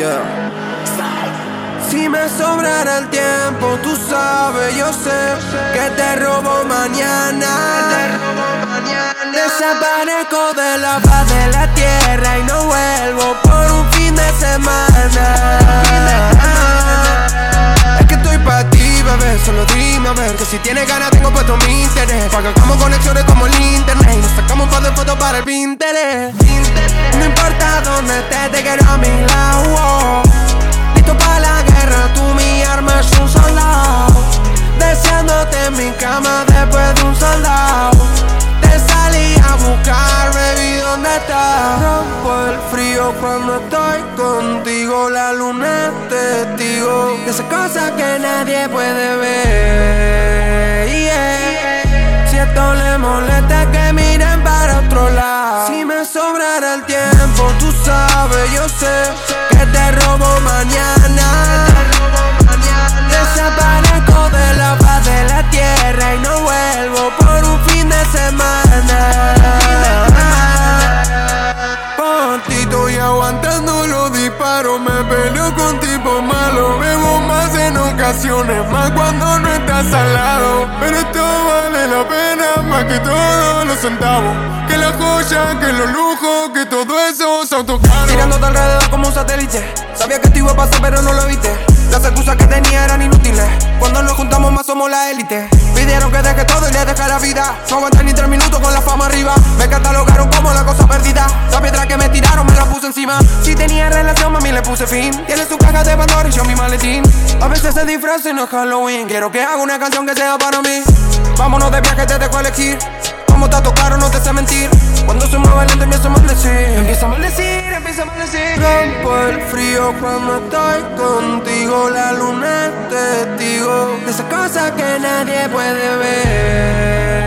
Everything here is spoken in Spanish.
Yeah. Si me sobrara el tiempo, tú sabes, yo sé que te robo mañana. Desaparezco de la faz de la tierra y no vuelvo por un fin de semana. Es que estoy pa' ti, bebé, solo dime a ver que si tienes ganas tengo puesto mi interés. Pa' que hagamos conexiones como el internet y nos sacamos un par de fotos para el Pinterest. No importa dónde estés, te quiero a mi lado. Listo pa' la guerra, tú mi arma es un soldado. Deseándote en mi cama después de un soldado. Te salí a buscar, baby, ¿dónde estás? Rompo el frío cuando estoy contigo. La luna es testigo de esas cosas que nadie puede ver, yeah. Si esto le molesta que miren para otro lado. Si me sobrara el tiempo, tú sabes, yo sé que te robo mañana. Desaparezco de la faz de la tierra y no vuelvo por un fin de semana. Por ti estoy aguantando los disparos. Me peleo con tipos malos. Bebo más en ocasiones, más cuando no estás al lado. Pero esto vale la pena más que todos los centavos. Que la joya, que los lujos, que todo eso es autocaro. Tirándote alrededor como un satélite. Sabía que te iba a pasar pero no lo evité. Las excusas que tenía eran inútiles. Cuando nos juntamos más somos la élite. Pidieron que deje todo y le dejé la vida. No aguanté ni 3 minutos con la fama arriba. Me catalogaron como la cosa perdida. La piedra que me tiraron me la puse encima. Si tenía relación, mami, le puse fin. Tiene su caja de Pandora y yo mi maletín. A veces se disfraza y no es Halloween. Quiero que haga una canción que sea para mí. Vámonos de viaje, te dejo elegir. Como te tocaron, no te sé mentir. Cuando se mueve lento empieza a maldecir. Empieza a maldecir, empieza a maldecir. Rompo el frío cuando estoy contigo. La luna es testigo de esas cosas que nadie puede ver.